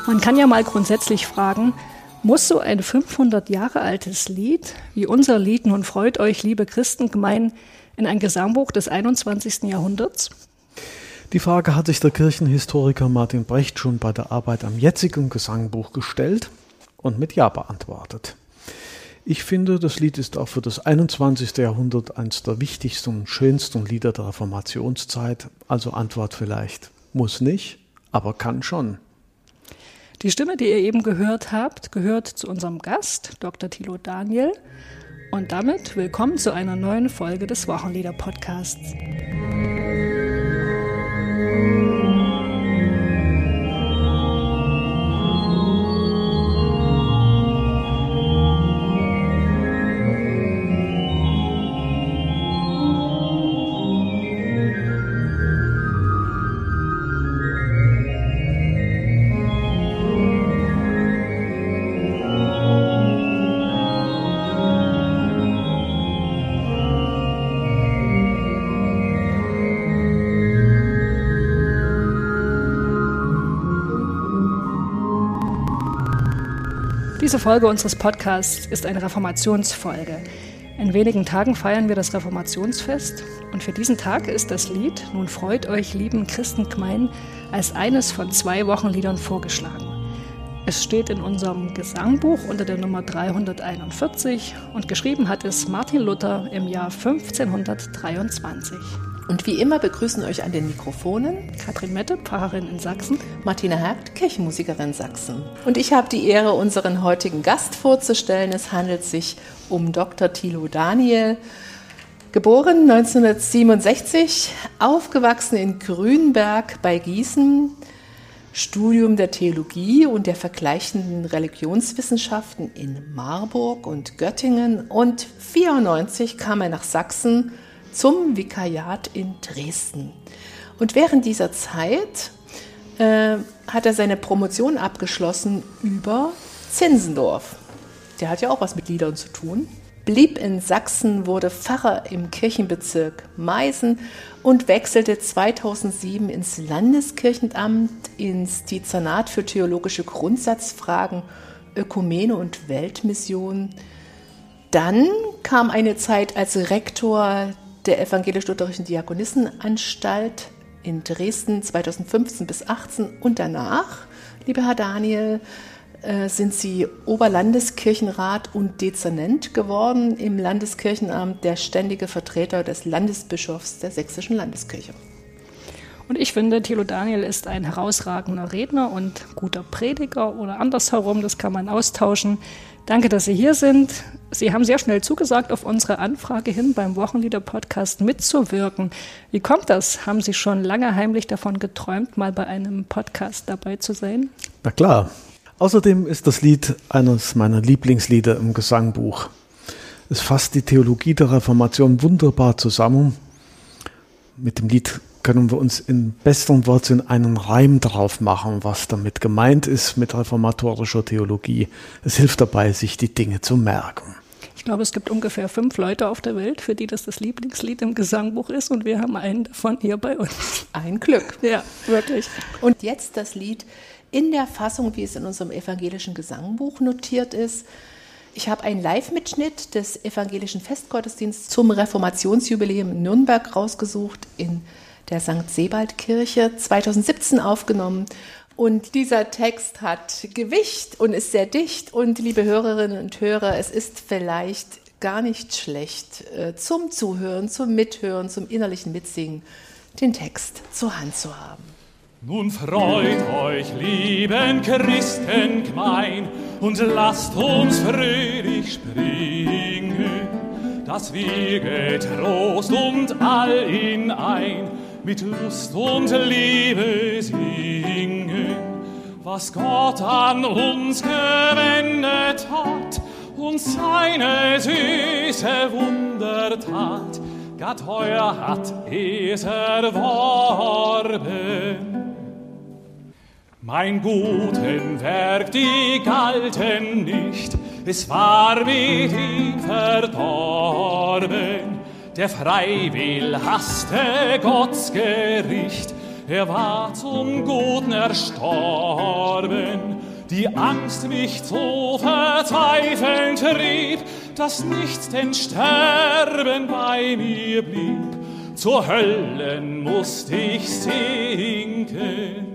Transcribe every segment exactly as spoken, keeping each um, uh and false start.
Man kann ja mal grundsätzlich fragen, muss so ein fünfhundert Jahre altes Lied, wie unser Lied Nun freut euch, liebe Christengemein, in ein Gesangbuch des einundzwanzigsten Jahrhunderts? Die Frage hat sich der Kirchenhistoriker Martin Brecht schon bei der Arbeit am jetzigen Gesangbuch gestellt und mit Ja beantwortet. Ich finde, das Lied ist auch für das einundzwanzigste Jahrhundert eines der wichtigsten und schönsten Lieder der Reformationszeit. Also Antwort vielleicht, muss nicht, aber kann schon. Die Stimme, die ihr eben gehört habt, gehört zu unserem Gast, Doktor Thilo Daniel. Und damit willkommen zu einer neuen Folge des Wochenlieder-Podcasts. Diese Folge unseres Podcasts ist eine Reformationsfolge. In wenigen Tagen feiern wir das Reformationsfest und für diesen Tag ist das Lied Nun freut euch, lieben Christengemein, als eines von zwei Wochenliedern vorgeschlagen. Es steht in unserem Gesangbuch unter der Nummer dreihunderteinundvierzig und geschrieben hat es Martin Luther im Jahr fünfzehnhundertdreiundzwanzig. Und wie immer begrüßen euch an den Mikrofonen Katrin Mette, Pfarrerin in Sachsen, Martina Hergt, Kirchenmusikerin Sachsen. Und ich habe die Ehre, unseren heutigen Gast vorzustellen. Es handelt sich um Doktor Thilo Daniel, geboren neunzehnhundertsiebenundsechzig, aufgewachsen in Grünberg bei Gießen, Studium der Theologie und der vergleichenden Religionswissenschaften in Marburg und Göttingen und neunzehnhundertvierundneunzig kam er nach Sachsen zum Vikariat in Dresden. Und während dieser Zeit äh, hat er seine Promotion abgeschlossen über Zinzendorf. Der hat ja auch was mit Liedern zu tun. Blieb in Sachsen, wurde Pfarrer im Kirchenbezirk Meißen und wechselte zweitausendsieben ins Landeskirchenamt, ins Dezernat für theologische Grundsatzfragen, Ökumene und Weltmission. Dann kam eine Zeit als Rektor der Evangelisch-Lutherischen Diakonissenanstalt in Dresden zweitausendfünfzehn bis achtzehn und danach, lieber Herr Daniel, äh, sind Sie Oberlandeskirchenrat und Dezernent geworden im Landeskirchenamt, der ständige Vertreter des Landesbischofs der Sächsischen Landeskirche. Und ich finde, Thilo Daniel ist ein herausragender Redner und guter Prediger oder andersherum, das kann man austauschen. Danke, dass Sie hier sind. Sie haben sehr schnell zugesagt, auf unsere Anfrage hin beim Wochenlieder-Podcast mitzuwirken. Wie kommt das? Haben Sie schon lange heimlich davon geträumt, mal bei einem Podcast dabei zu sein? Na klar. Außerdem ist das Lied eines meiner Lieblingslieder im Gesangbuch. Es fasst die Theologie der Reformation wunderbar zusammen. Mit dem Lied können wir uns in bestem Wortsinn einen Reim drauf machen, was damit gemeint ist mit reformatorischer Theologie. Es hilft dabei, sich die Dinge zu merken. Ich glaube, es gibt ungefähr fünf Leute auf der Welt, für die das das Lieblingslied im Gesangbuch ist und wir haben einen davon hier bei uns. Ein Glück. Ja, wirklich. Und jetzt das Lied in der Fassung, wie es in unserem evangelischen Gesangbuch notiert ist. Ich habe einen Live-Mitschnitt des evangelischen Festgottesdienstes zum Reformationsjubiläum in Nürnberg rausgesucht, in der Sankt Sebald-Kirche zweitausendsiebzehn aufgenommen. Und dieser Text hat Gewicht und ist sehr dicht. Und liebe Hörerinnen und Hörer, es ist vielleicht gar nicht schlecht, zum Zuhören, zum Mithören, zum innerlichen Mitsingen, den Text zur Hand zu haben. Nun freut euch, lieben Christengemein, und lasst uns fröhlich springen, dass wir getrost und all in ein mit Lust und Liebe singen, was Gott an uns gewendet hat und seine süße Wundertat, Gott heuer hat es erworben. Mein guten Werk, die galten nicht, es war mit ihm verdorben. Der freiwill hasste Gottes Gericht, er war zum Guten erstorben. Die Angst mich zu verzweifeln trieb, dass nichts denn Sterben bei mir blieb. Zur Höllen musst ich sinken.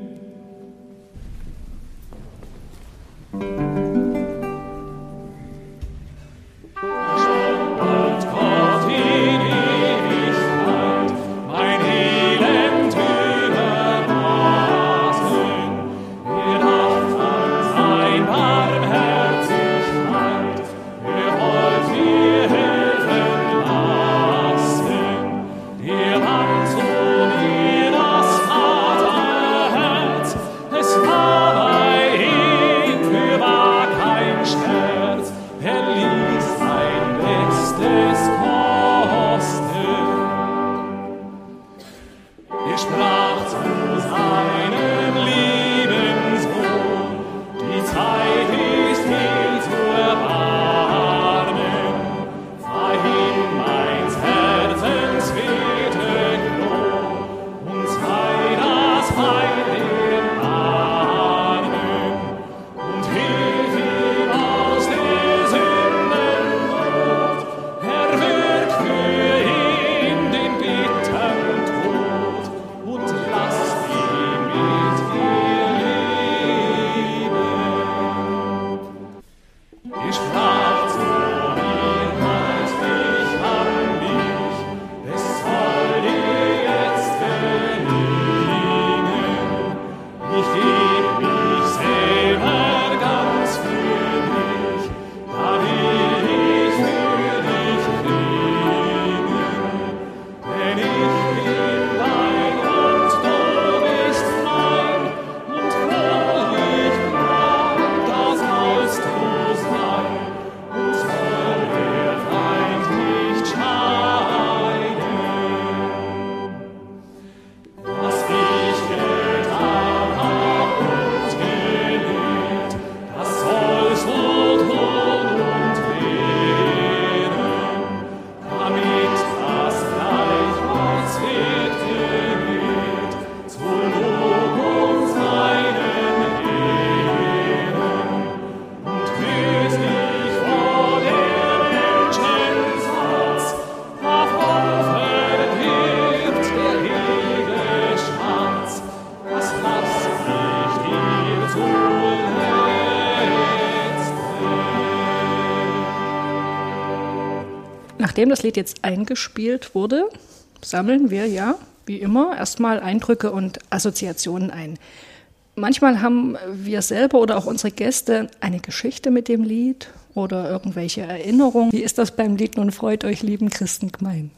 Nachdem das Lied jetzt eingespielt wurde, sammeln wir ja, wie immer, erstmal Eindrücke und Assoziationen ein. Manchmal haben wir selber oder auch unsere Gäste eine Geschichte mit dem Lied oder irgendwelche Erinnerungen. Wie ist das beim Lied Nun freut euch, lieben Christen gemein?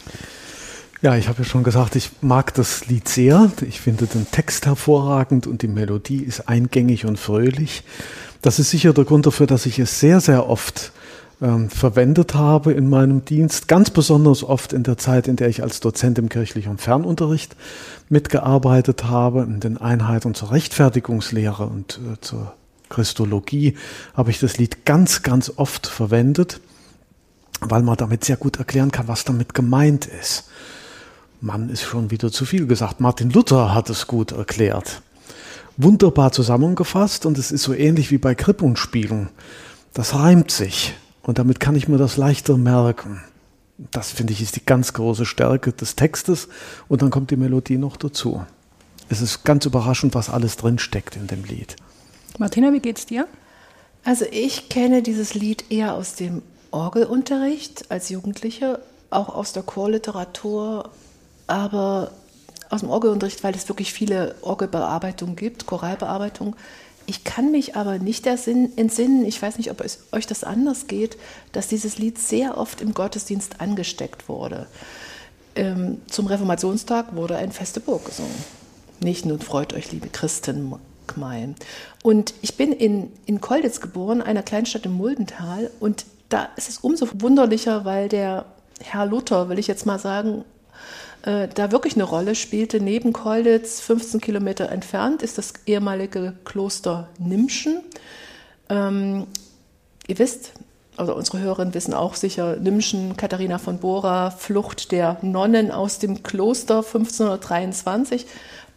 Ja, ich habe ja schon gesagt, ich mag das Lied sehr. Ich finde den Text hervorragend und die Melodie ist eingängig und fröhlich. Das ist sicher der Grund dafür, dass ich es sehr, sehr oft ähm, verwendet habe in meinem Dienst. Ganz besonders oft in der Zeit, in der ich als Dozent im kirchlichen Fernunterricht mitgearbeitet habe, in den Einheiten zur Rechtfertigungslehre und äh, zur Christologie habe ich das Lied ganz, ganz oft verwendet, weil man damit sehr gut erklären kann, was damit gemeint ist. Mann ist schon wieder zu viel gesagt. Martin Luther hat es gut erklärt. Wunderbar zusammengefasst und es ist so ähnlich wie bei Krippenspielen. Das reimt sich und damit kann ich mir das leichter merken. Das, finde ich, ist die ganz große Stärke des Textes und dann kommt die Melodie noch dazu. Es ist ganz überraschend, was alles drinsteckt in dem Lied. Martina, wie geht's dir? Also ich kenne dieses Lied eher aus dem Orgelunterricht als Jugendliche, auch aus der Chorliteratur, aber aus dem Orgelunterricht, weil es wirklich viele Orgelbearbeitungen gibt, Choralbearbeitungen. Ich kann mich aber nicht entsinnen, ich weiß nicht, ob es euch das anders geht, dass dieses Lied sehr oft im Gottesdienst angesteckt wurde. Ähm, zum Reformationstag wurde ein Feste Burg gesungen. Nicht nun freut euch, liebe Christen gemein. Und ich bin in, in Kolditz geboren, einer Kleinstadt im Muldental, und da ist es umso wunderlicher, weil der Herr Luther, will ich jetzt mal sagen, äh, da wirklich eine Rolle spielte. Neben Kolditz, fünfzehn Kilometer entfernt, ist das ehemalige Kloster Nimschen. Ähm, ihr wisst, oder unsere Hörerinnen wissen auch sicher, Nimschen, Katharina von Bora, Flucht der Nonnen aus dem Kloster fünfzehnhundertdreiundzwanzig.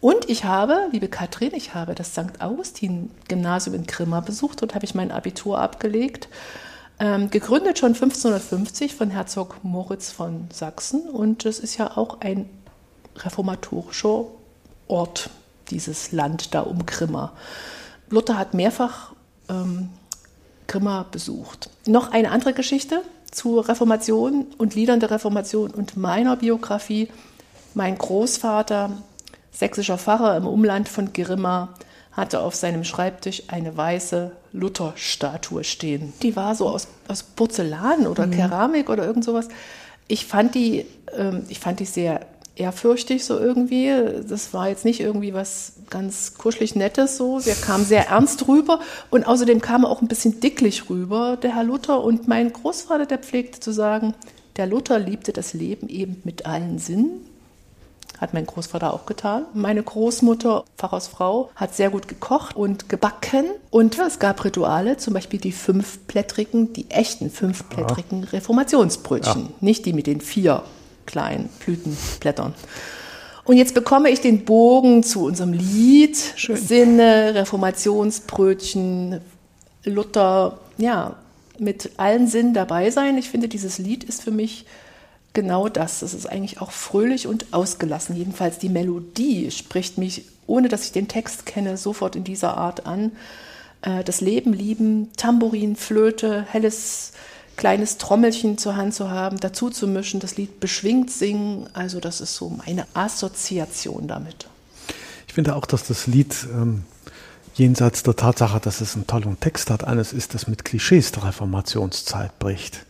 Und ich habe, liebe Katrin, ich habe das Sankt Augustin-Gymnasium in Grimma besucht. Dort habe ich mein Abitur abgelegt. Ähm, gegründet schon fünfzehnhundertfünfzig von Herzog Moritz von Sachsen. Und das ist ja auch ein reformatorischer Ort, dieses Land da um Grimma. Luther hat mehrfach ähm, Grimma besucht. Noch eine andere Geschichte zur Reformation und Liedern der Reformation und meiner Biografie. Mein Großvater, sächsischer Pfarrer im Umland von Grimma, hatte auf seinem Schreibtisch eine weiße Luther-Statue stehen. Die war so aus, aus Porzellan oder mhm. Keramik oder irgend sowas. Ich fand die, ähm, ich fand die sehr ehrfürchtig so irgendwie. Das war jetzt nicht irgendwie was ganz kuschelig Nettes so. Der kam sehr ernst rüber und außerdem kam er auch ein bisschen dicklich rüber, der Herr Luther. Und mein Großvater, der pflegte zu sagen, der Luther liebte das Leben eben mit allen Sinnen. Hat mein Großvater auch getan. Meine Großmutter, Pfarrersfrau, hat sehr gut gekocht und gebacken. Und es gab Rituale, zum Beispiel die fünfblättrigen, die echten fünfblättrigen ja. Reformationsbrötchen. Ja. Nicht die mit den vier kleinen Blütenblättern. Und jetzt bekomme ich den Bogen zu unserem Lied. Schön. Sinne, Reformationsbrötchen, Luther, ja, mit allen Sinnen dabei sein. Ich finde, dieses Lied ist für mich genau das. Das ist eigentlich auch fröhlich und ausgelassen. Jedenfalls die Melodie spricht mich, ohne dass ich den Text kenne, sofort in dieser Art an. Das Leben lieben, Tambourin, Flöte, helles kleines Trommelchen zur Hand zu haben, dazu zu mischen, das Lied beschwingt singen. Also das ist so meine Assoziation damit. Ich finde auch, dass das Lied ähm, jenseits der Tatsache, dass es einen tollen Text hat, eines ist, das mit Klischees der Reformationszeit bricht.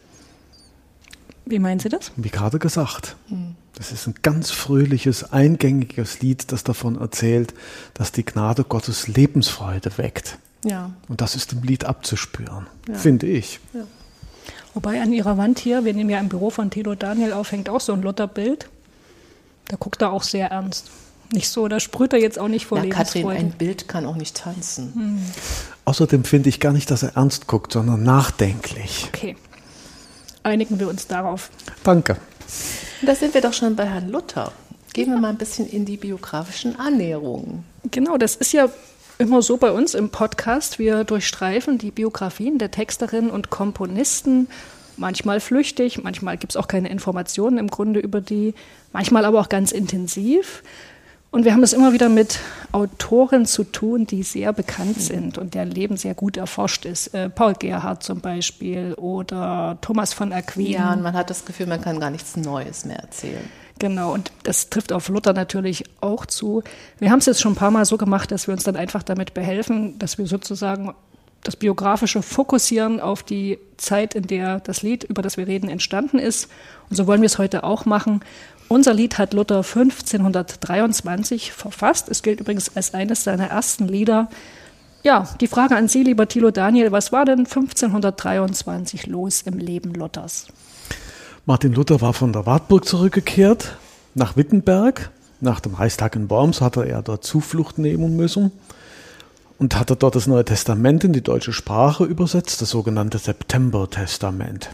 Wie meinen Sie das? Wie gerade gesagt. Hm. Das ist ein ganz fröhliches, eingängiges Lied, das davon erzählt, dass die Gnade Gottes Lebensfreude weckt. Ja. Und das ist im Lied abzuspüren, ja. finde ich. Ja. Wobei an ihrer Wand hier, wir nehmen ja im Büro von Thilo Daniel auf, hängt auch so ein Lutherbild. Da guckt er auch sehr ernst. Nicht so, da sprüht er jetzt auch nicht vor ja, Lebensfreude. Katrin, ein Bild kann auch nicht tanzen. Hm. Außerdem finde ich gar nicht, dass er ernst guckt, sondern nachdenklich. Okay, einigen wir uns darauf. Danke. Und da sind wir doch schon bei Herrn Luther. Gehen wir mal ein bisschen in die biografischen Annäherungen. Genau, das ist ja immer so bei uns im Podcast. Wir durchstreifen die Biografien der Texterinnen und Komponisten, manchmal flüchtig, manchmal gibt es auch keine Informationen im Grunde über die, manchmal aber auch ganz intensiv. Und wir haben es immer wieder mit Autoren zu tun, die sehr bekannt sind und deren Leben sehr gut erforscht ist. Äh, Paul Gerhardt zum Beispiel oder Thomas von Aquin. Ja, und man hat das Gefühl, man kann gar nichts Neues mehr erzählen. Genau, und das trifft auf Luther natürlich auch zu. Wir haben es jetzt schon ein paar Mal so gemacht, dass wir uns dann einfach damit behelfen, dass wir sozusagen das Biografische fokussieren auf die Zeit, in der das Lied, über das wir reden, entstanden ist. Und so wollen wir es heute auch machen. Unser Lied hat Luther fünfzehnhundertdreiundzwanzig verfasst. Es gilt übrigens als eines seiner ersten Lieder. Ja, die Frage an Sie, lieber Thilo Daniel, was war denn fünfzehnhundertdreiundzwanzig los im Leben Luthers? Martin Luther war von der Wartburg zurückgekehrt nach Wittenberg. Nach dem Reichstag in Worms hatte er dort Zuflucht nehmen müssen und hatte dort das Neue Testament in die deutsche Sprache übersetzt, das sogenannte September-Testament.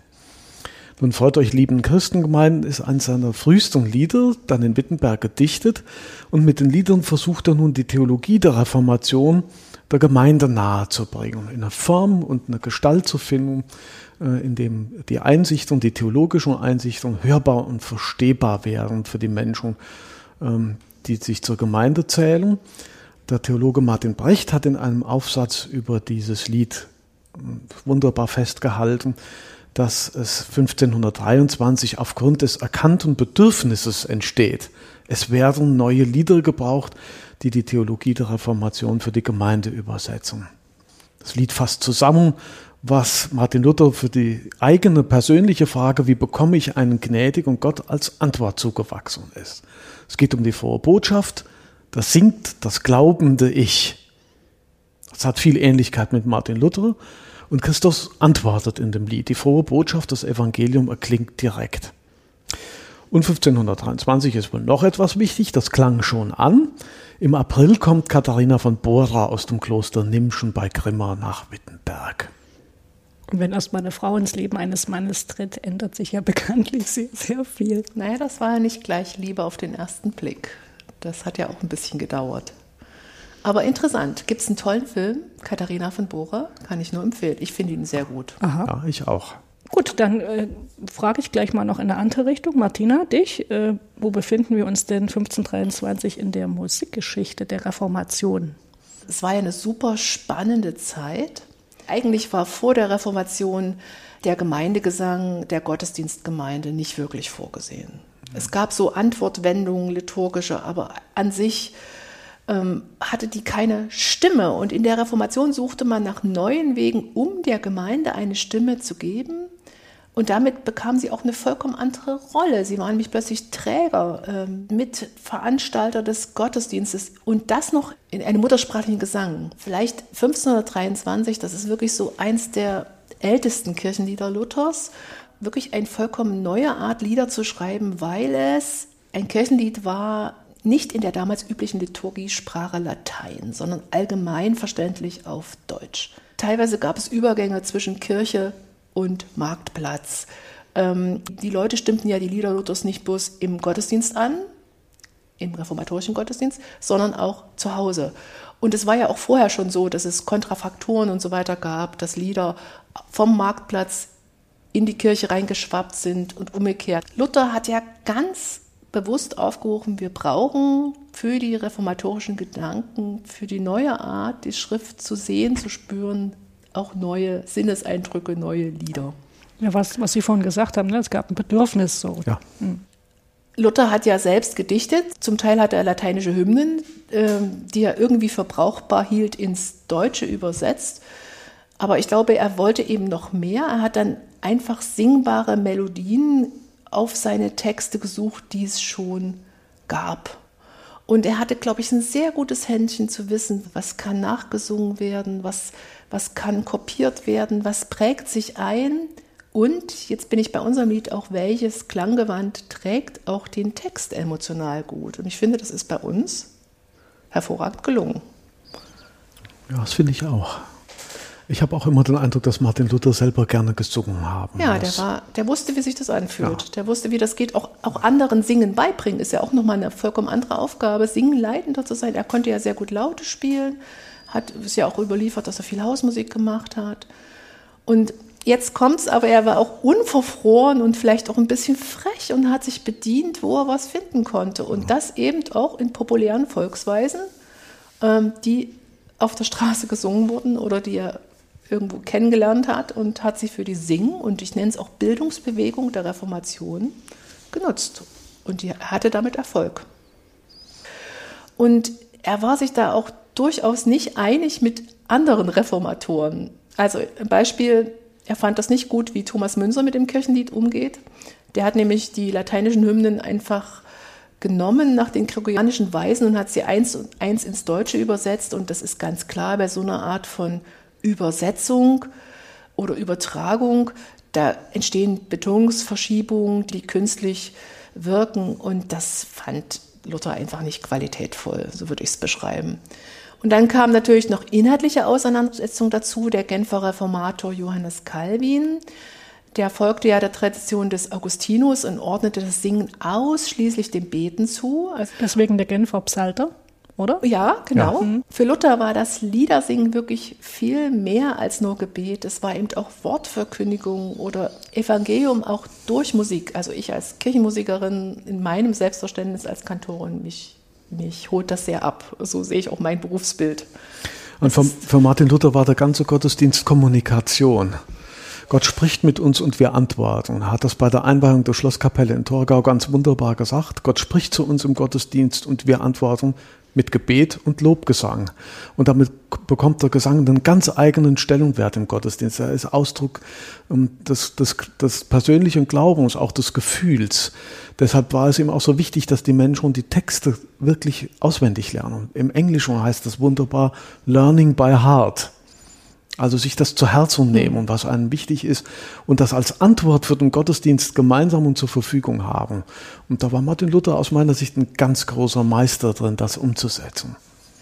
Nun, Freut euch, lieben Christengemeinden, ist eines seiner frühesten Lieder, dann in Wittenberg gedichtet. Und mit den Liedern versucht er nun die Theologie der Reformation der Gemeinde nahezubringen, in einer Form und einer Gestalt zu finden, in dem die Einsicht und die theologische Einsicht hörbar und verstehbar wären für die Menschen, die sich zur Gemeinde zählen. Der Theologe Martin Brecht hat in einem Aufsatz über dieses Lied wunderbar festgehalten, dass es fünfzehnhundertdreiundzwanzig aufgrund des erkannten Bedürfnisses entsteht. Es werden neue Lieder gebraucht, die die Theologie der Reformation für die Gemeinde übersetzen. Das Lied fasst zusammen, was Martin Luther für die eigene persönliche Frage, wie bekomme ich einen gnädigen Gott, als Antwort zugewachsen ist. Es geht um die frohe Botschaft, das singt das glaubende Ich. Das hat viel Ähnlichkeit mit Martin Luther. Und Christus antwortet in dem Lied. Die frohe Botschaft, das Evangelium erklingt direkt. Und fünfzehnhundertdreiundzwanzig ist wohl noch etwas wichtig, das klang schon an. Im April kommt Katharina von Bora aus dem Kloster Nimschen bei Grimma nach Wittenberg. Und wenn erstmal eine Frau ins Leben eines Mannes tritt, ändert sich ja bekanntlich sehr, sehr viel. Naja, das war ja nicht gleich Liebe auf den ersten Blick. Das hat ja auch ein bisschen gedauert. Aber interessant. Gibt es einen tollen Film, Katharina von Bora, kann ich nur empfehlen. Ich finde ihn sehr gut. Aha. Ja, ich auch. Gut, dann äh, frage ich gleich mal noch in eine andere Richtung. Martina, dich, äh, wo befinden wir uns denn fünfzehnhundertdreiundzwanzig in der Musikgeschichte der Reformation? Es war ja eine super spannende Zeit. Eigentlich war vor der Reformation der Gemeindegesang der Gottesdienstgemeinde nicht wirklich vorgesehen. Es gab so Antwortwendungen, liturgische, aber an sich ähm, hatte die keine Stimme. Und in der Reformation suchte man nach neuen Wegen, um der Gemeinde eine Stimme zu geben. Und damit bekamen sie auch eine vollkommen andere Rolle. Sie waren nämlich plötzlich Träger, ähm, Mitveranstalter des Gottesdienstes und das noch in einem muttersprachlichen Gesang. Vielleicht fünfzehnhundertdreiundzwanzig, das ist wirklich so eins der ältesten Kirchenlieder Luthers, wirklich eine vollkommen neue Art, Lieder zu schreiben, weil es ein Kirchenlied war, nicht in der damals üblichen Liturgiesprache Latein, sondern allgemein verständlich auf Deutsch. Teilweise gab es Übergänge zwischen Kirche und Marktplatz. Ähm, die Leute stimmten ja die Lieder Luthers nicht bloß im Gottesdienst an, im reformatorischen Gottesdienst, sondern auch zu Hause. Und es war ja auch vorher schon so, dass es Kontrafakturen und so weiter gab, dass Lieder vom Marktplatz in die Kirche reingeschwappt sind und umgekehrt. Luther hat ja ganz bewusst aufgerufen, wir brauchen für die reformatorischen Gedanken, für die neue Art, die Schrift zu sehen, zu spüren, auch neue Sinneseindrücke, neue Lieder. Ja, was, was Sie vorhin gesagt haben, ne? Es gab ein Bedürfnis so. Ja. Hm. Luther hat ja selbst gedichtet, zum Teil hat er lateinische Hymnen, ähm, die er irgendwie für brauchbar hielt, ins Deutsche übersetzt. Aber ich glaube, er wollte eben noch mehr. Er hat dann einfach singbare Melodien auf seine Texte gesucht, die es schon gab. Und er hatte, glaube ich, ein sehr gutes Händchen zu wissen, was kann nachgesungen werden, was, was kann kopiert werden, was prägt sich ein. Und jetzt bin ich bei unserem Lied auch, welches Klanggewand trägt auch den Text emotional gut. Und ich finde, das ist bei uns hervorragend gelungen. Ja, das finde ich auch. Ich habe auch immer den Eindruck, dass Martin Luther selber gerne gesungen haben. Ja, der, war, der wusste, wie sich das anfühlt. Ja. Der wusste, wie das geht. Auch, auch anderen Singen beibringen ist ja auch nochmal eine vollkommen andere Aufgabe, Singen leitender zu sein. Er konnte ja sehr gut Laute spielen, hat, ist ja auch überliefert, dass er viel Hausmusik gemacht hat. Und jetzt kommt's, aber er war auch unverfroren und vielleicht auch ein bisschen frech und hat sich bedient, wo er was finden konnte. Und das eben auch in populären Volksweisen, ähm, die auf der Straße gesungen wurden oder die er irgendwo kennengelernt hat und hat sie für die Sing- und ich nenne es auch Bildungsbewegung der Reformation genutzt. Und die hatte damit Erfolg. Und er war sich da auch durchaus nicht einig mit anderen Reformatoren. Also ein Beispiel, er fand das nicht gut, wie Thomas Münzer mit dem Kirchenlied umgeht. Der hat nämlich die lateinischen Hymnen einfach genommen nach den gregorianischen Weisen und hat sie eins und eins ins Deutsche übersetzt. Und das ist ganz klar bei so einer Art von Übersetzung oder Übertragung, da entstehen Betonungsverschiebungen, die künstlich wirken und das fand Luther einfach nicht qualitätvoll, so würde ich es beschreiben. Und dann kam natürlich noch inhaltliche Auseinandersetzung dazu, der Genfer Reformator Johannes Calvin, der folgte ja der Tradition des Augustinus und ordnete das Singen ausschließlich dem Beten zu. Also Deswegen der Genfer Psalter, oder? Ja, genau. Ja. Mhm. Für Luther war das Liedersingen wirklich viel mehr als nur Gebet. Es war eben auch Wortverkündigung oder Evangelium auch durch Musik. Also ich als Kirchenmusikerin in meinem Selbstverständnis als Kantorin, mich, mich holt das sehr ab. So sehe ich auch mein Berufsbild. Und für, für Martin Luther war der ganze Gottesdienst Kommunikation. Gott spricht mit uns und wir antworten. Er hat das bei der Einweihung der Schlosskapelle in Torgau ganz wunderbar gesagt. Gott spricht zu uns im Gottesdienst und wir antworten mit Gebet und Lobgesang. Und damit bekommt der Gesang einen ganz eigenen Stellenwert im Gottesdienst. Er ist Ausdruck des, des, des persönlichen Glaubens, auch des Gefühls. Deshalb war es ihm auch so wichtig, dass die Menschen die Texte wirklich auswendig lernen. Im Englischen heißt das wunderbar Learning by Heart. Also sich das zu Herzen nehmen und was einem wichtig ist und das als Antwort für den Gottesdienst gemeinsam und zur Verfügung haben. Und da war Martin Luther aus meiner Sicht ein ganz großer Meister drin, das umzusetzen.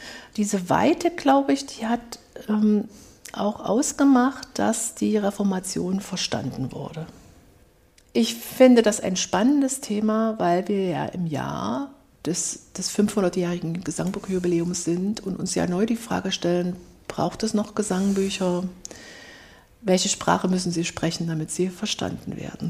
Diese Weite, glaube ich, die hat ähm, auch ausgemacht, dass die Reformation verstanden wurde. Ich finde das ein spannendes Thema, weil wir ja im Jahr des, des fünfhundertjährigen Gesangbuchjubiläums sind und uns ja neu die Frage stellen, braucht es noch Gesangbücher? Welche Sprache müssen sie sprechen, damit sie verstanden werden?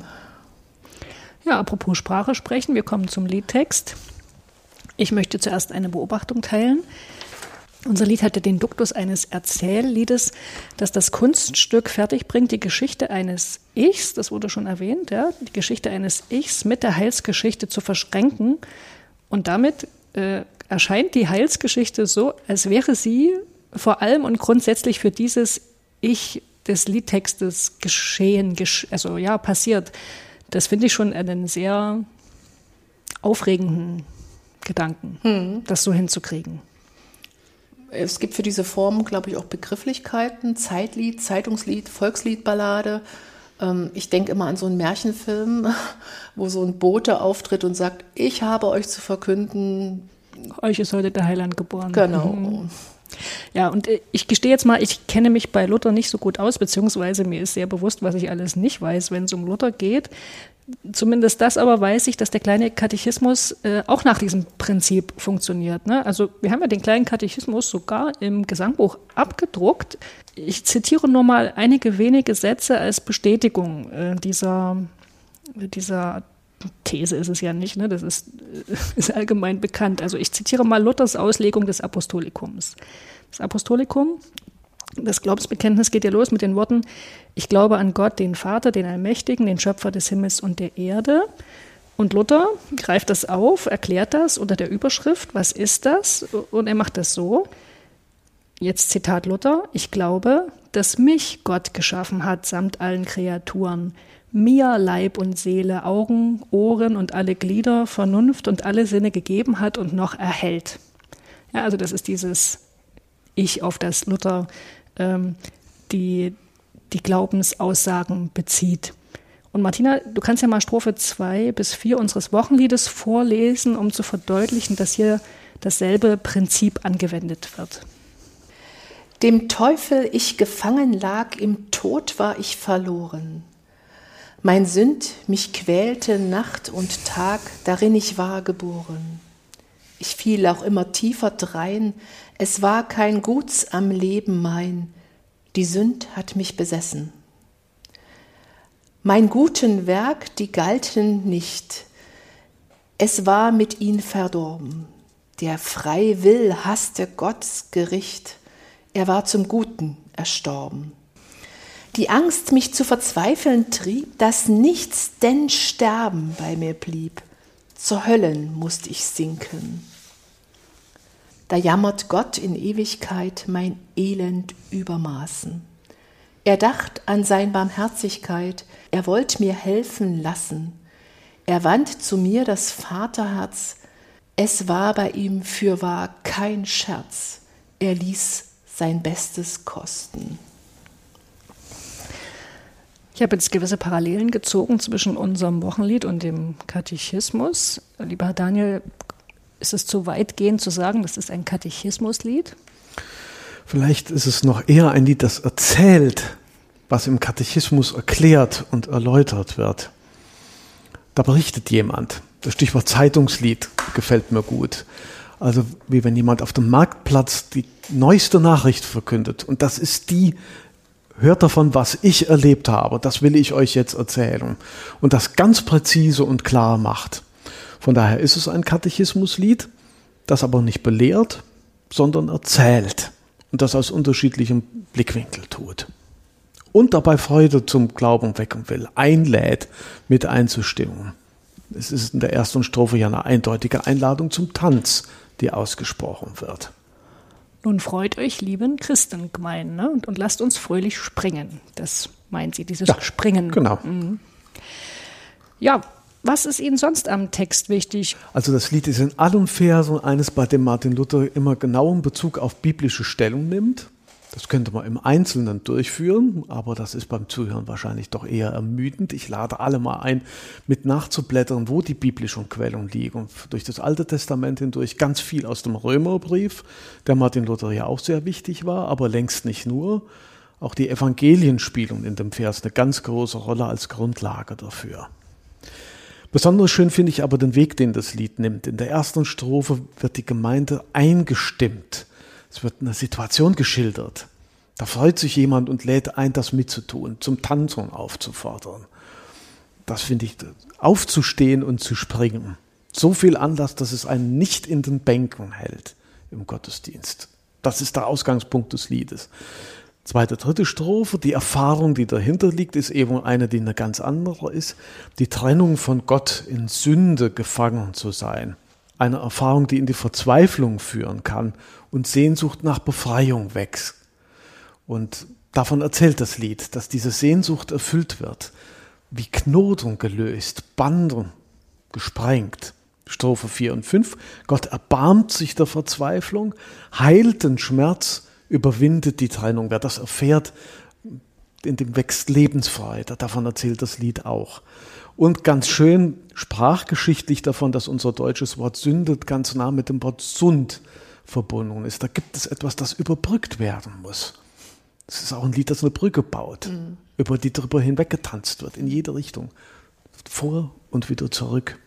Ja, apropos Sprache sprechen, wir kommen zum Liedtext. Ich möchte zuerst eine Beobachtung teilen. Unser Lied hatte den Duktus eines Erzählliedes, das das Kunststück fertigbringt, die Geschichte eines Ichs, das wurde schon erwähnt, ja, die Geschichte eines Ichs mit der Heilsgeschichte zu verschränken. Und damit äh, erscheint die Heilsgeschichte so, als wäre sie vor allem und grundsätzlich für dieses Ich des Liedtextes geschehen, gesch- also ja, passiert. Das finde ich schon einen sehr aufregenden Gedanken, hm. das so hinzukriegen. Es gibt für diese Form, glaube ich, auch Begrifflichkeiten, Zeitlied, Zeitungslied, Volksliedballade. Ich denke immer an so einen Märchenfilm, wo so ein Bote auftritt und sagt, ich habe euch zu verkünden. Euch ist heute der Heiland geboren. Genau. Mhm. Ja, und ich gestehe jetzt mal, ich kenne mich bei Luther nicht so gut aus, beziehungsweise mir ist sehr bewusst, was ich alles nicht weiß, wenn es um Luther geht. Zumindest das aber weiß ich, dass der kleine Katechismus äh, auch nach diesem Prinzip funktioniert. Ne? Also wir haben ja den kleinen Katechismus sogar im Gesangbuch abgedruckt. Ich zitiere nur mal einige wenige Sätze als Bestätigung äh, dieser, dieser These ist es ja nicht, ne? Das ist, ist allgemein bekannt. Also ich zitiere mal Luthers Auslegung des Apostolikums. Das Apostolikum, das Glaubensbekenntnis geht ja los mit den Worten, ich glaube an Gott, den Vater, den Allmächtigen, den Schöpfer des Himmels und der Erde. Und Luther greift das auf, erklärt das unter der Überschrift, was ist das? Und er macht das so, jetzt Zitat Luther, ich glaube, dass mich Gott geschaffen hat, samt allen Kreaturen, mir Leib und Seele, Augen, Ohren und alle Glieder, Vernunft und alle Sinne gegeben hat und noch erhält. Ja, also das ist dieses Ich, auf das Luther ähm, die, die Glaubensaussagen bezieht. Und Martina, du kannst ja mal Strophe zwei bis vier unseres Wochenliedes vorlesen, um zu verdeutlichen, dass hier dasselbe Prinzip angewendet wird. Dem Teufel ich gefangen lag, im Tod war ich verloren. Mein Sünd mich quälte Nacht und Tag, darin ich war geboren. Ich fiel auch immer tiefer drein, es war kein Guts am Leben mein, die Sünd hat mich besessen. Mein guten Werk, die galten nicht, es war mit ihn verdorben. Der frei Will hasste Gottes Gericht, er war zum Guten erstorben. Die Angst mich zu verzweifeln trieb, dass nichts denn Sterben bei mir blieb. Zur Höllen mußt ich sinken. Da jammert Gott in Ewigkeit mein Elend übermaßen. Er dacht an sein Barmherzigkeit, er wollt mir helfen lassen. Er wandt zu mir das Vaterherz, es war bei ihm fürwahr kein Scherz. Er ließ sein Bestes kosten. Ich habe jetzt gewisse Parallelen gezogen zwischen unserem Wochenlied und dem Katechismus. Lieber Herr Daniel, ist es zu weitgehend zu sagen, das ist ein Katechismuslied? Vielleicht ist es noch eher ein Lied, das erzählt, was im Katechismus erklärt und erläutert wird. Da berichtet jemand. Das Stichwort Zeitungslied gefällt mir gut. Also wie wenn jemand auf dem Marktplatz die neueste Nachricht verkündet. Und das ist die, hört davon, was ich erlebt habe. Das will ich euch jetzt erzählen. Und das ganz präzise und klar macht. Von daher ist es ein Katechismuslied, das aber nicht belehrt, sondern erzählt. Und das aus unterschiedlichem Blickwinkel tut. Und dabei Freude zum Glauben wecken will, einlädt, mit einzustimmen. Es ist in der ersten Strophe ja eine eindeutige Einladung zum Tanz, die ausgesprochen wird. Nun freut euch, lieben Christengemeinden, ne? und, und lasst uns fröhlich springen. Das meint sie, dieses ja, Springen. Genau. Mhm. Ja, was ist Ihnen sonst am Text wichtig? Also das Lied ist in allen Versen eines, bei dem Martin Luther immer genauen Bezug auf biblische Stellung nimmt. Das könnte man im Einzelnen durchführen, aber das ist beim Zuhören wahrscheinlich doch eher ermüdend. Ich lade alle mal ein, mit nachzublättern, wo die biblischen Quellen liegen. Und durch das Alte Testament hindurch ganz viel aus dem Römerbrief, der Martin Luther ja auch sehr wichtig war, aber längst nicht nur. Auch die Evangelien spielen in dem Vers eine ganz große Rolle als Grundlage dafür. Besonders schön finde ich aber den Weg, den das Lied nimmt. In der ersten Strophe wird die Gemeinde eingestimmt. Es wird eine Situation geschildert. Da freut sich jemand und lädt ein, das mitzutun, zum Tanzen aufzufordern. Das finde ich, aufzustehen und zu springen. So viel Anlass, dass es einen nicht in den Bänken hält im Gottesdienst. Das ist der Ausgangspunkt des Liedes. Zweite, dritte Strophe, die Erfahrung, die dahinter liegt, ist eben eine, die eine ganz andere ist. Die Trennung von Gott, in Sünde gefangen zu sein. Eine Erfahrung, die in die Verzweiflung führen kann und Sehnsucht nach Befreiung wächst. Und davon erzählt das Lied, dass diese Sehnsucht erfüllt wird. Wie Knoten gelöst, Banden gesprengt. Strophe vier und fünf. Gott erbarmt sich der Verzweiflung, heilt den Schmerz, überwindet die Trennung. Wer das erfährt, in dem wächst Lebensfreude. Davon erzählt das Lied auch. Und ganz schön sprachgeschichtlich davon, dass unser deutsches Wort Sünde ganz nah mit dem Wort Sund verbunden ist. Da gibt es etwas, das überbrückt werden muss. Es ist auch ein Lied, das eine Brücke baut, mhm. über die drüber hinweg getanzt wird, in jede Richtung. Vor und wieder zurück.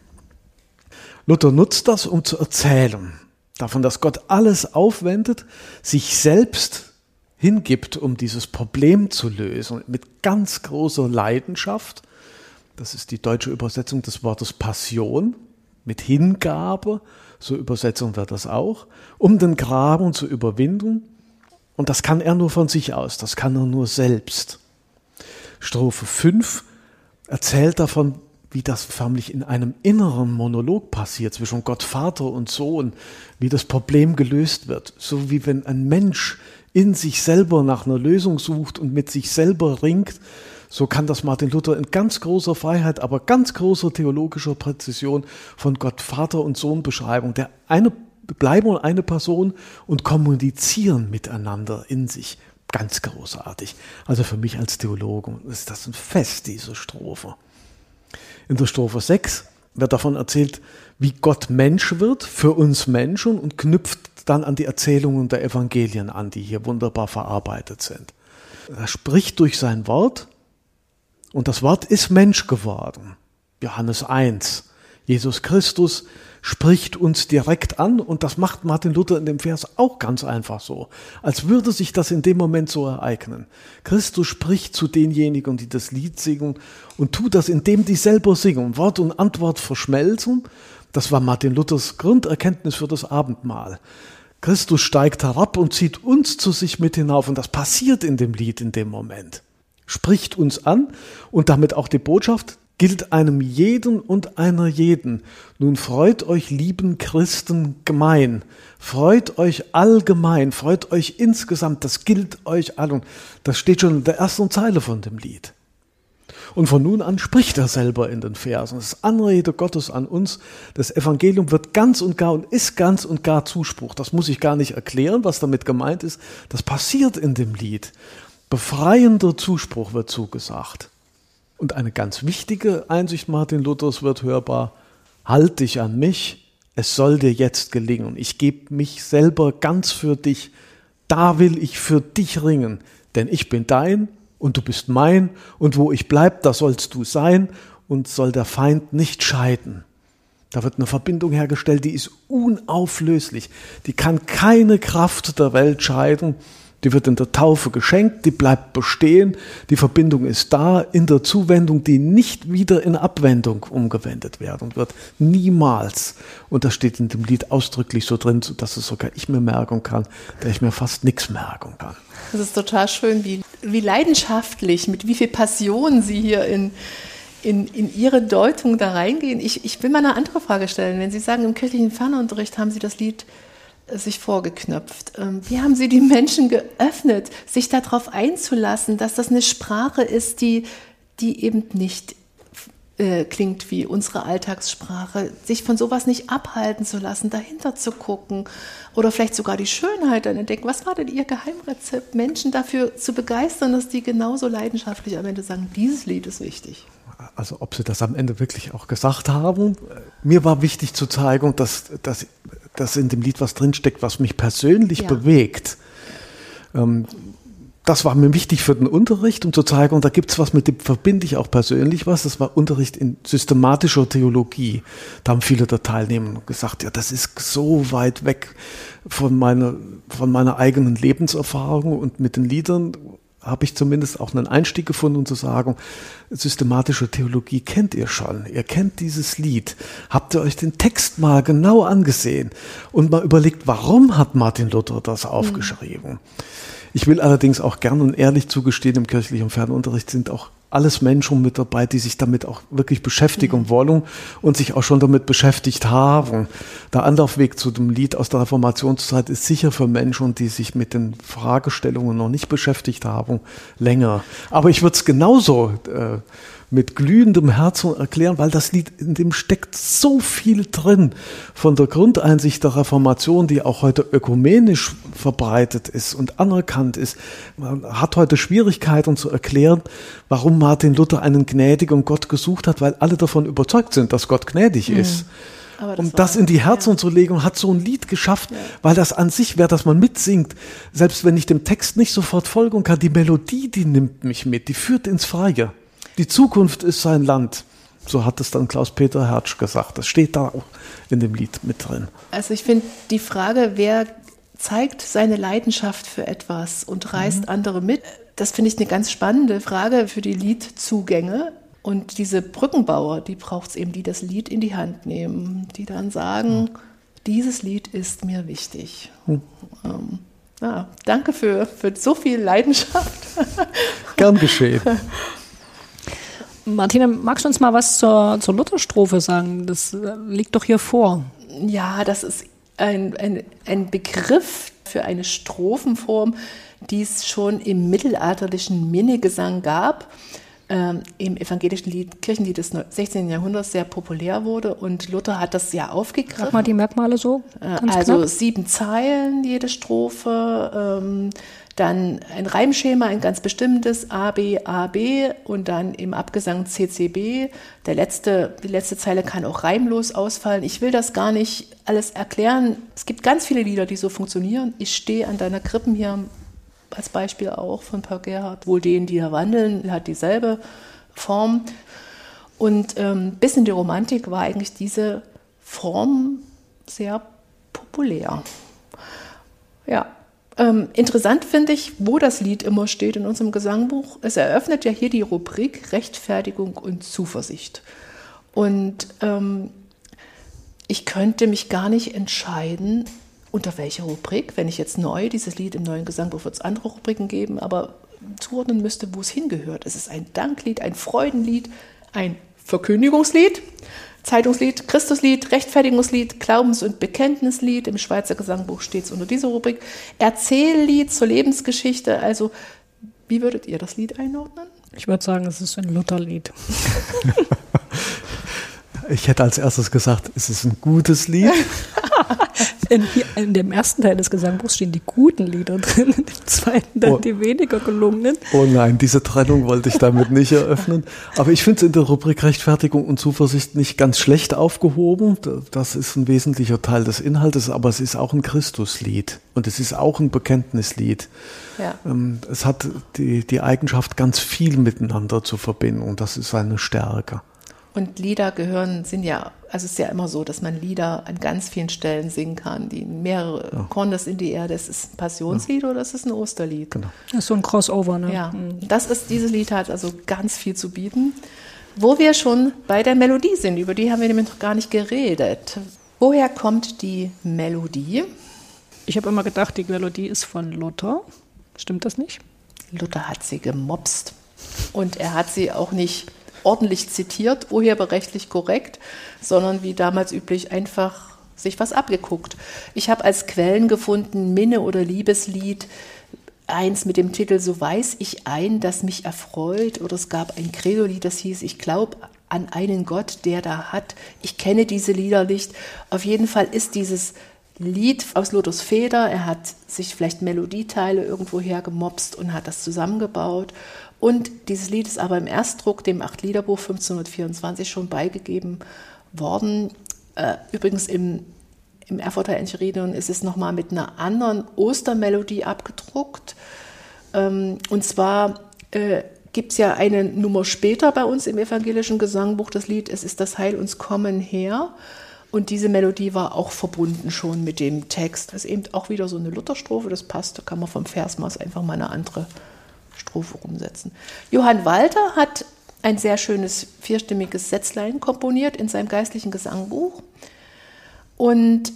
Luther nutzt das, um zu erzählen. Davon, dass Gott alles aufwendet, sich selbst hingibt, um dieses Problem zu lösen, mit ganz großer Leidenschaft. Das ist die deutsche Übersetzung des Wortes Passion, mit Hingabe, so übersetzen wir das auch, um den Graben zu überwinden. Und das kann er nur von sich aus, das kann er nur selbst. Strophe fünf erzählt davon, wie das förmlich in einem inneren Monolog passiert zwischen Gott Vater und Sohn, wie das Problem gelöst wird. So wie wenn ein Mensch in sich selber nach einer Lösung sucht und mit sich selber ringt, so kann das Martin Luther in ganz großer Freiheit, aber ganz großer theologischer Präzision von Gott Vater und Sohn beschreiben. Der eine bleiben eine Person und kommunizieren miteinander in sich. Ganz großartig. Also für mich als Theologen ist das ein Fest, diese Strophe. In der Strophe sechs wird davon erzählt, wie Gott Mensch wird für uns Menschen und knüpft dann an die Erzählungen der Evangelien an, die hier wunderbar verarbeitet sind. Er spricht durch sein Wort und das Wort ist Mensch geworden. Johannes eins. Jesus Christus spricht uns direkt an und das macht Martin Luther in dem Vers auch ganz einfach so, als würde sich das in dem Moment so ereignen. Christus spricht zu denjenigen, die das Lied singen und tut das, indem die selber singen. Wort und Antwort verschmelzen, das war Martin Luthers Grunderkenntnis für das Abendmahl. Christus steigt herab und zieht uns zu sich mit hinauf und das passiert in dem Lied in dem Moment. Spricht uns an und damit auch die Botschaft, gilt einem jeden und einer jeden. Nun freut euch, lieben Christen, gemein. Freut euch allgemein, freut euch insgesamt, das gilt euch allen. Das steht schon in der ersten Zeile von dem Lied. Und von nun an spricht er selber in den Versen. Das ist Anrede Gottes an uns. Das Evangelium wird ganz und gar und ist ganz und gar Zuspruch. Das muss ich gar nicht erklären, was damit gemeint ist. Das passiert in dem Lied. Befreiender Zuspruch wird zugesagt. Und eine ganz wichtige Einsicht Martin Luthers wird hörbar: Halt dich an mich, es soll dir jetzt gelingen. Ich gebe mich selber ganz für dich, da will ich für dich ringen, denn ich bin dein und du bist mein und wo ich bleib, da sollst du sein und soll der Feind nicht scheiden. Da wird eine Verbindung hergestellt, die ist unauflöslich, die kann keine Kraft der Welt scheiden. Die wird in der Taufe geschenkt, die bleibt bestehen, die Verbindung ist da in der Zuwendung, die nicht wieder in Abwendung umgewendet werden wird. Niemals. Und das steht in dem Lied ausdrücklich so drin, dass es sogar ich mir merken kann, der ich mir fast nichts merken kann. Das ist total schön, wie, wie leidenschaftlich, mit wie viel Passion Sie hier in, in, in Ihre Deutung da reingehen. Ich, ich will mal eine andere Frage stellen. Wenn Sie sagen, im kirchlichen Fernunterricht haben Sie das Lied sich vorgeknöpft. Wie haben Sie die Menschen geöffnet, sich darauf einzulassen, dass das eine Sprache ist, die, die eben nicht äh, klingt wie unsere Alltagssprache, sich von sowas nicht abhalten zu lassen, dahinter zu gucken oder vielleicht sogar die Schönheit dann entdecken. Was war denn Ihr Geheimrezept, Menschen dafür zu begeistern, dass die genauso leidenschaftlich am Ende sagen, dieses Lied ist wichtig? Also ob sie das am Ende wirklich auch gesagt haben. Mir war wichtig zu zeigen, dass, dass, dass in dem Lied was drinsteckt, was mich persönlich ja. bewegt. Ähm, das war mir wichtig für den Unterricht, um zu zeigen, und da gibt's was, mit dem verbinde ich auch persönlich was. Das war Unterricht in systematischer Theologie. Da haben viele der Teilnehmer gesagt, ja, das ist so weit weg von meiner, von meiner eigenen Lebenserfahrung, und mit den Liedern habe ich zumindest auch einen Einstieg gefunden, um zu sagen, systematische Theologie kennt ihr schon. Ihr kennt dieses Lied. Habt ihr euch den Text mal genau angesehen und mal überlegt, warum hat Martin Luther das aufgeschrieben? Mhm. Ich will allerdings auch gern und ehrlich zugestehen, im kirchlichen Fernunterricht sind auch alles Menschen mit dabei, die sich damit auch wirklich beschäftigen mhm. wollen und sich auch schon damit beschäftigt haben. Der Anlaufweg zu dem Lied aus der Reformationszeit ist sicher für Menschen, die sich mit den Fragestellungen noch nicht beschäftigt haben, länger. Aber ich würde es genauso äh, mit glühendem Herzen erklären, weil das Lied, in dem steckt so viel drin von der Grundeinsicht der Reformation, die auch heute ökumenisch verbreitet ist und anerkannt ist. Man hat heute Schwierigkeiten zu erklären, warum Martin Luther einen gnädigen Gott gesucht hat, weil alle davon überzeugt sind, dass Gott gnädig mhm. ist. Das um das in die Herzen ja. zu legen, hat so ein Lied geschafft, ja. weil das an sich, wer das mal mitsingt, selbst wenn ich dem Text nicht sofort folgen kann, die Melodie, die nimmt mich mit, die führt ins Freie. Die Zukunft ist sein Land. So hat es dann Klaus-Peter Hertsch gesagt. Das steht da auch in dem Lied mit drin. Also ich finde die Frage, wer zeigt seine Leidenschaft für etwas und reißt mhm. andere mit, das finde ich eine ganz spannende Frage für die Liedzugänge. Und diese Brückenbauer, die braucht es eben, die das Lied in die Hand nehmen, die dann sagen, mhm. dieses Lied ist mir wichtig. Mhm. Ähm, ja, danke für, für so viel Leidenschaft. Gern geschehen. Martina, magst du uns mal was zur, zur Lutherstrophe sagen? Das liegt doch hier vor. Ja, das ist ein, ein, ein Begriff für eine Strophenform, die es schon im mittelalterlichen Minnegesang gab, ähm, im evangelischen Lied, Kirchenlied des sechzehnten. Jahrhunderts sehr populär wurde, und Luther hat das ja aufgegriffen. Sag mal die Merkmale so. Ganz also knapp. Sieben Zeilen jede Strophe, ähm, dann ein Reimschema, ein ganz bestimmtes, A, B, A, B, und dann im Abgesang C, C, B. Der letzte, die letzte Zeile kann auch reimlos ausfallen. Ich will das gar nicht alles erklären. Es gibt ganz viele Lieder, die so funktionieren. Ich stehe an deiner Krippen hier als Beispiel auch von Paul Gerhardt. Wohl denen, die da wandeln, hat dieselbe Form. Und ähm, bis in die Romantik war eigentlich diese Form sehr populär. Ja. Ähm, interessant finde ich, wo das Lied immer steht in unserem Gesangbuch. Es eröffnet ja hier die Rubrik Rechtfertigung und Zuversicht. Und ähm, ich könnte mich gar nicht entscheiden, unter welcher Rubrik, wenn ich jetzt neu, dieses Lied im neuen Gesangbuch, wird es andere Rubriken geben, aber zuordnen müsste, wo es hingehört. Es ist ein Danklied, ein Freudenlied, ein Verkündigungslied, Zeitungslied, Christuslied, Rechtfertigungslied, Glaubens- und Bekenntnislied. Im Schweizer Gesangbuch steht es unter dieser Rubrik. Erzähllied zur Lebensgeschichte. Also, wie würdet ihr das Lied einordnen? Ich würde sagen, es ist ein Lutherlied. Ich hätte als erstes gesagt, es ist ein gutes Lied. in, hier, in dem ersten Teil des Gesangbuchs stehen die guten Lieder drin, in dem zweiten dann oh. die weniger gelungenen. Oh nein, diese Trennung wollte ich damit nicht eröffnen. Aber ich finde es in der Rubrik Rechtfertigung und Zuversicht nicht ganz schlecht aufgehoben. Das ist ein wesentlicher Teil des Inhaltes, aber es ist auch ein Christuslied und es ist auch ein Bekenntnislied. Ja. Es hat die, die Eigenschaft, ganz viel miteinander zu verbinden, und das ist seine Stärke. Und Lieder gehören, sind ja, also es ist ja immer so, dass man Lieder an ganz vielen Stellen singen kann, die mehrere ja. Korn in die Erde. Das ist ein Passionslied ja. oder das ist ein Osterlied. Genau. Das ist so ein Crossover, ne? Ja, das ist, dieses Lied hat also ganz viel zu bieten. Wo wir schon bei der Melodie sind, über die haben wir nämlich noch gar nicht geredet. Woher kommt die Melodie? Ich habe immer gedacht, die Melodie ist von Luther. Stimmt das nicht? Luther hat sie gemopst. Und er hat sie auch nicht ordentlich zitiert, urheberrechtlich korrekt, sondern wie damals üblich einfach sich was abgeguckt. Ich habe als Quellen gefunden Minne- oder Liebeslied, eins mit dem Titel So weiß ich ein, das mich erfreut, oder es gab ein Credo-Lied, das hieß Ich glaube an einen Gott, der da hat. Ich kenne diese Lieder nicht. Auf jeden Fall ist dieses Lied aus Luthers Feder, er hat sich vielleicht Melodieteile irgendwoher gemopst und hat das zusammengebaut. Und dieses Lied ist aber im Erstdruck, dem Acht-Liederbuch fünfzehnhundertvierundzwanzig, schon beigegeben worden. Äh, übrigens im, im Erfurter Enchiridion ist es nochmal mit einer anderen Ostermelodie abgedruckt. Ähm, und zwar äh, gibt es ja eine Nummer später bei uns im evangelischen Gesangbuch, das Lied Es ist das Heil uns kommen her. Und diese Melodie war auch verbunden schon mit dem Text. Das ist eben auch wieder so eine Lutherstrophe, das passt, da kann man vom Versmaß einfach mal eine andere Strophe umsetzen. Johann Walter hat ein sehr schönes vierstimmiges Sätzlein komponiert in seinem geistlichen Gesangbuch. Und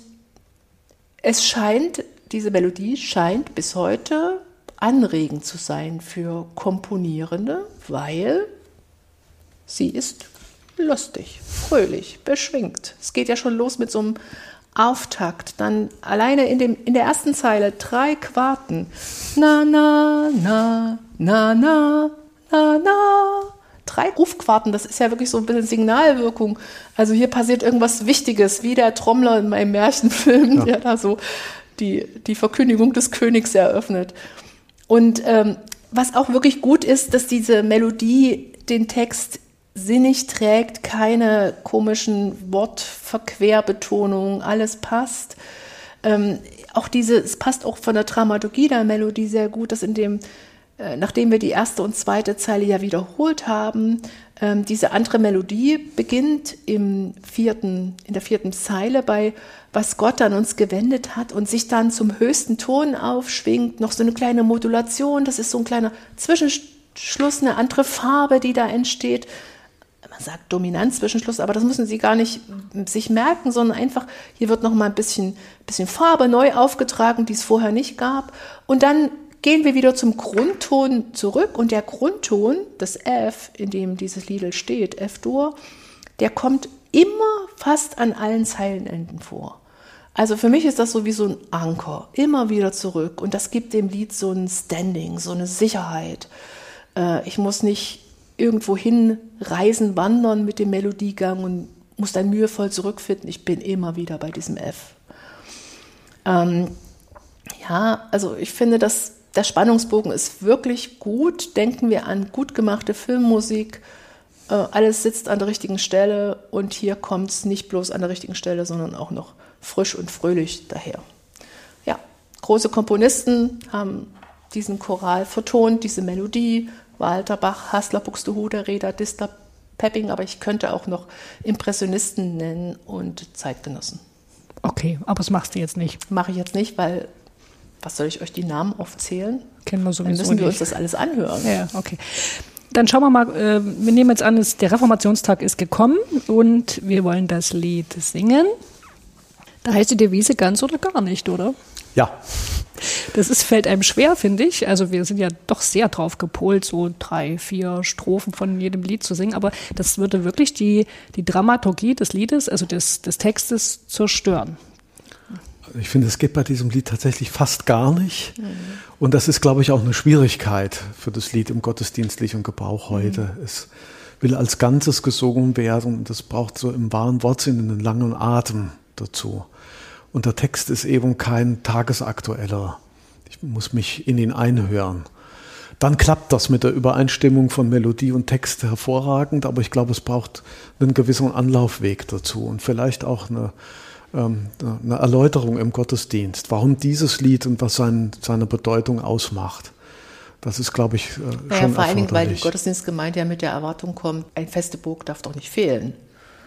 es scheint, diese Melodie scheint bis heute anregend zu sein für Komponierende, weil sie ist lustig, fröhlich, beschwingt. Es geht ja schon los mit so einem Auftakt. Dann alleine in, dem, in der ersten Zeile drei Quarten. Na, na, na, na, na, na, na. Drei Rufquarten, das ist ja wirklich so ein bisschen Signalwirkung. Also hier passiert irgendwas Wichtiges, wie der Trommler in meinem Märchenfilm, ja. der da so die, die Verkündigung des Königs eröffnet. Und ähm, was auch wirklich gut ist, dass diese Melodie den Text sinnig trägt, keine komischen Wortverquerbetonungen, alles passt. Ähm, auch diese, es passt auch von der Dramaturgie der Melodie sehr gut, dass in dem, äh, nachdem wir die erste und zweite Zeile ja wiederholt haben, ähm, diese andere Melodie beginnt im vierten, in der vierten Zeile bei was Gott an uns gewendet hat und sich dann zum höchsten Ton aufschwingt, noch so eine kleine Modulation, das ist so ein kleiner Zwischenschluss, eine andere Farbe, die da entsteht. Man sagt Dominanz-Zwischenschluss, aber das müssen Sie gar nicht sich merken, sondern einfach, hier wird noch mal ein bisschen, bisschen Farbe neu aufgetragen, die es vorher nicht gab. Und dann gehen wir wieder zum Grundton zurück und der Grundton, das F, in dem dieses Lied steht, F-Dur, der kommt immer fast an allen Zeilenenden vor. Also für mich ist das so wie so ein Anker, immer wieder zurück. Und das gibt dem Lied so ein Standing, so eine Sicherheit. Äh, ich muss nicht irgendwo hin reisen, wandern mit dem Melodiegang und muss dann mühevoll zurückfinden. Ich bin immer wieder bei diesem F. Ähm, ja, also ich finde, dass der Spannungsbogen ist wirklich gut. Denken wir an gut gemachte Filmmusik. Äh, alles sitzt an der richtigen Stelle und hier kommt es nicht bloß an der richtigen Stelle, sondern auch noch frisch und fröhlich daher. Ja, große Komponisten haben diesen Choral vertont, diese Melodie. Walter, Bach, Hassler, Buxtehude, Reda, Dister, Pepping, aber ich könnte auch noch Impressionisten nennen und Zeitgenossen. Okay, aber das machst du jetzt nicht. Mache ich jetzt nicht, weil, was soll ich euch die Namen aufzählen? Kennen wir sowieso nicht. Dann müssen wir uns das alles anhören. Ja, okay. Dann schauen wir mal, äh, wir nehmen jetzt an, der Reformationstag ist gekommen und wir wollen das Lied singen. Da heißt die Devise ganz oder gar nicht, oder? Ja. Das ist, fällt einem schwer, finde ich. Also wir sind ja doch sehr drauf gepolt, so drei, vier Strophen von jedem Lied zu singen. Aber das würde wirklich die, die Dramaturgie des Liedes, also des, des Textes, zerstören. Ich finde, es geht bei diesem Lied tatsächlich fast gar nicht. Mhm. Und das ist, glaube ich, auch eine Schwierigkeit für das Lied im gottesdienstlichen Gebrauch heute. Mhm. Es will als Ganzes gesungen werden und es braucht so im wahren Wortsinn einen langen Atem dazu. Und der Text ist eben kein tagesaktueller. Ich muss mich in ihn einhören. Dann klappt das mit der Übereinstimmung von Melodie und Text hervorragend, aber ich glaube, es braucht einen gewissen Anlaufweg dazu und vielleicht auch eine, ähm, eine Erläuterung im Gottesdienst, warum dieses Lied und was sein, seine Bedeutung ausmacht. Das ist, glaube ich, äh, ja, schon vor allen Dingen, weil die erforderlich. Gottesdienstgemeinde ja mit der Erwartung kommt, ein feste Burg darf doch nicht fehlen.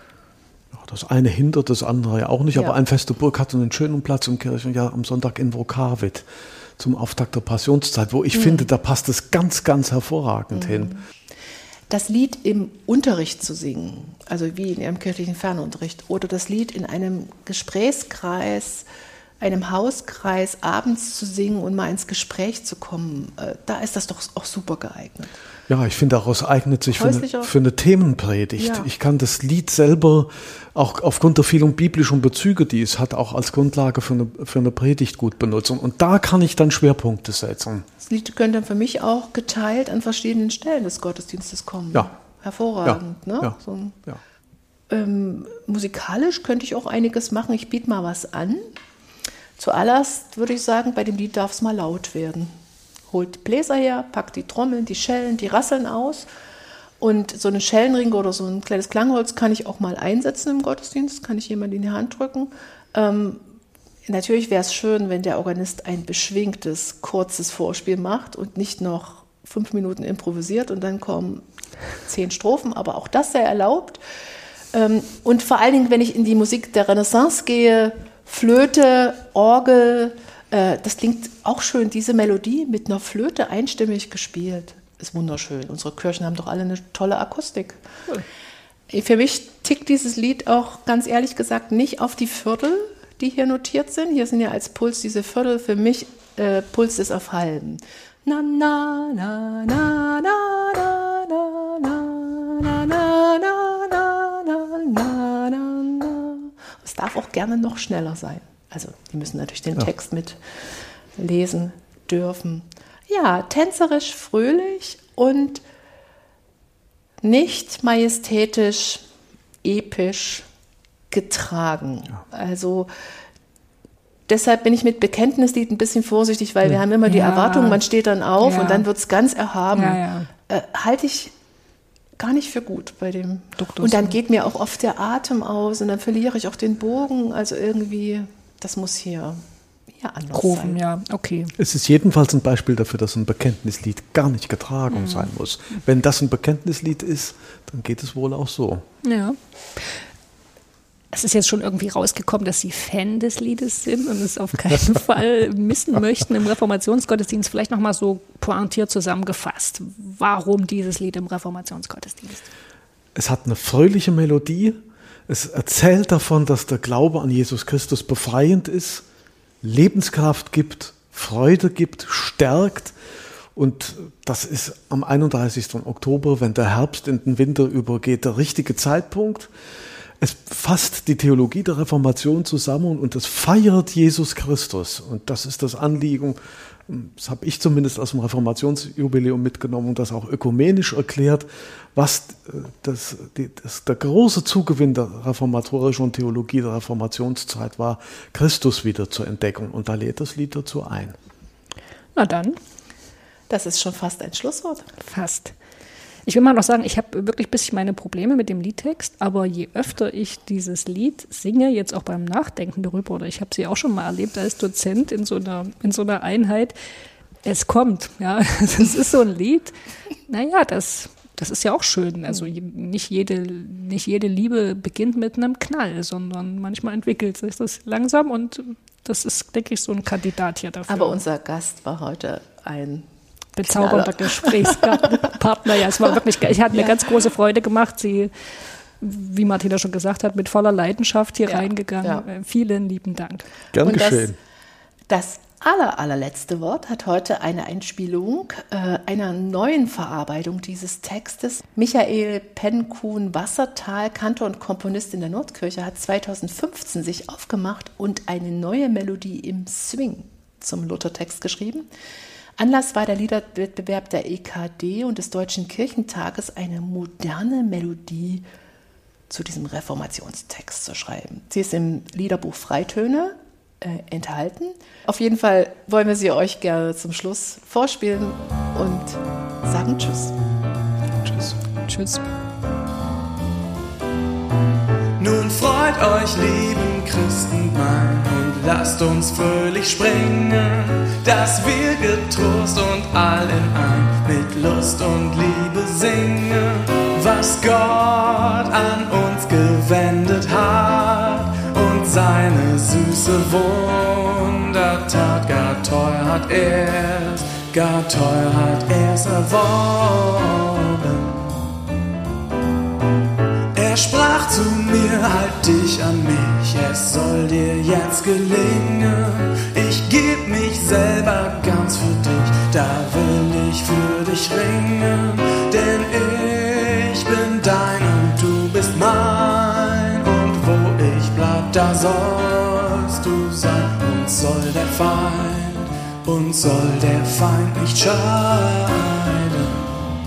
Das eine hindert das andere ja auch nicht, Ja. aber ein feste Burg hat einen schönen Platz im Kirchenjahr am Sonntag in Vokavit zum Auftakt der Passionszeit, wo ich mhm. finde, da passt es ganz, ganz hervorragend mhm. hin. Das Lied im Unterricht zu singen, also wie in Ihrem kirchlichen Fernunterricht, oder das Lied in einem Gesprächskreis, einem Hauskreis abends zu singen und mal ins Gespräch zu kommen, äh, da ist das doch auch super geeignet. Ja, ich finde, daraus eignet sich für eine, Häuslicher- für eine Themenpredigt. Ja. Ich kann das Lied selber, auch aufgrund der vielen biblischen Bezüge, die es hat, auch als Grundlage für eine, für eine Predigt gut benutzen. Und da kann ich dann Schwerpunkte setzen. Das Lied könnte für mich auch geteilt an verschiedenen Stellen des Gottesdienstes kommen. Ja. Hervorragend. Ja. Ne? Ja. So ein, Ja. ähm, musikalisch könnte ich auch einiges machen. Ich biete mal was an. Zuallererst würde ich sagen, bei dem Lied darf es mal laut werden. Holt die Bläser her, packt die Trommeln, die Schellen, die Rasseln aus. Und so einen Schellenring oder so ein kleines Klangholz kann ich auch mal einsetzen im Gottesdienst, kann ich jemand in die Hand drücken. Ähm, natürlich wäre es schön, wenn der Organist ein beschwingtes, kurzes Vorspiel macht und nicht noch fünf Minuten improvisiert und dann kommen zehn Strophen, aber auch das sei erlaubt. Und vor allen Dingen, wenn ich in die Musik der Renaissance gehe, Flöte, Orgel, das klingt auch schön, diese Melodie mit einer Flöte einstimmig gespielt, ist wunderschön. Unsere Kirchen haben doch alle eine tolle Akustik. Cool. Für mich tickt dieses Lied auch, ganz ehrlich gesagt, nicht auf die Viertel, die hier notiert sind. Hier sind ja als Puls diese Viertel, für mich äh, Puls ist auf Halben. Na, na, na, na, na, na, na, na, na, na, na, na, na, na, na. Es darf auch gerne noch schneller sein. Also, die müssen natürlich den ja. Text mit lesen dürfen. Ja, tänzerisch, fröhlich und nicht majestätisch, episch getragen. Ja. Also deshalb bin ich mit Bekenntnislied ein bisschen vorsichtig, weil ja. wir haben immer die ja. Erwartung, man steht dann auf ja. und dann wird es ganz erhaben. Ja, ja. Äh, halte ich gar nicht für gut bei dem Duktus. Und dann geht mir auch oft der Atem aus und dann verliere ich auch den Bogen. Also irgendwie, das muss hier ja anders Groven, sein. Ja, okay. Es ist jedenfalls ein Beispiel dafür, dass ein Bekenntnislied gar nicht getragen mhm. sein muss. Wenn das ein Bekenntnislied ist, dann geht es wohl auch so. Ja. Es ist jetzt schon irgendwie rausgekommen, dass Sie Fan des Liedes sind und es auf keinen Fall missen möchten im Reformationsgottesdienst. Vielleicht nochmal so pointiert zusammengefasst. Warum dieses Lied im Reformationsgottesdienst? Es hat eine fröhliche Melodie. Es erzählt davon, dass der Glaube an Jesus Christus befreiend ist, Lebenskraft gibt, Freude gibt, stärkt. Und das ist am einunddreißigsten Oktober, wenn der Herbst in den Winter übergeht, der richtige Zeitpunkt. Es fasst die Theologie der Reformation zusammen und es feiert Jesus Christus. Und das ist das Anliegen, das habe ich zumindest aus dem Reformationsjubiläum mitgenommen und das auch ökumenisch erklärt, was das, die, das, der große Zugewinn der reformatorischen Theologie der Reformationszeit war, Christus wieder zu entdecken. Und da lädt das Lied dazu ein. Na dann. Das ist schon fast ein Schlusswort. Fast. Ich will mal noch sagen, ich habe wirklich ein bisschen meine Probleme mit dem Liedtext, aber je öfter ich dieses Lied singe, jetzt auch beim Nachdenken darüber, oder ich habe sie auch schon mal erlebt als Dozent in so einer, in so einer Einheit, es kommt, ja, es ist so ein Lied, naja, das, das ist ja auch schön, also nicht jede, nicht jede Liebe beginnt mit einem Knall, sondern manchmal entwickelt sich das langsam und das ist, denke ich, so ein Kandidat hier dafür. Aber unser Gast war heute ein bezaubernder Gesprächspartner. Ja, es war wirklich, ich hatte mir ja. ganz große Freude gemacht. Sie, wie Martina schon gesagt hat, mit voller Leidenschaft hier ja. reingegangen. Ja. Vielen lieben Dank. Gern Und geschehen. Das, das aller, allerletzte Wort hat heute eine Einspielung äh, einer neuen Verarbeitung dieses Textes. Michael Penkuhn-Wassertal, Kantor und Komponist in der Nordkirche, hat zweitausendfünfzehn sich aufgemacht und eine neue Melodie im Swing zum Luthertext geschrieben. Anlass war der Liederwettbewerb der E K D und des Deutschen Kirchentages, eine moderne Melodie zu diesem Reformationstext zu schreiben. Sie ist im Liederbuch Freitöne äh, enthalten. Auf jeden Fall wollen wir sie euch gerne zum Schluss vorspielen und sagen Tschüss. Tschüss. Tschüss. Nun freut euch, lieben Christengemein, und lasst uns fröhlich springen, dass wir getrost und all in ein mit Lust und Liebe singen, was Gott an uns gewendet hat und seine süße Wundertat, gar teuer hat er's, gar teuer hat er's erworben. Er sprach zu mir, halt dich an mich, es soll dir jetzt gelingen. Ich geb mich selber ganz für dich, da will ich für dich ringen. Denn ich bin dein und du bist mein, und wo ich bleib, da sollst du sein. Und soll der Feind, und soll der Feind nicht scheiden.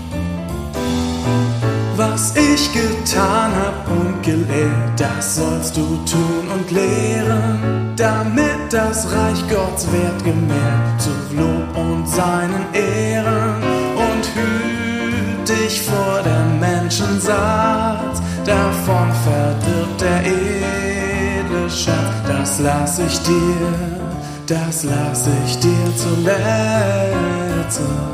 Was ich getan hab und gelehrt, das sollst du tun und lehren, damit das Reich Gottes wird gemehrt, zu Lob und seinen Ehren. Und hüt dich vor der Menschensaat, davon verdirbt der edle mich, Schatz, das lass ich dir, das lass ich dir zum Letzten.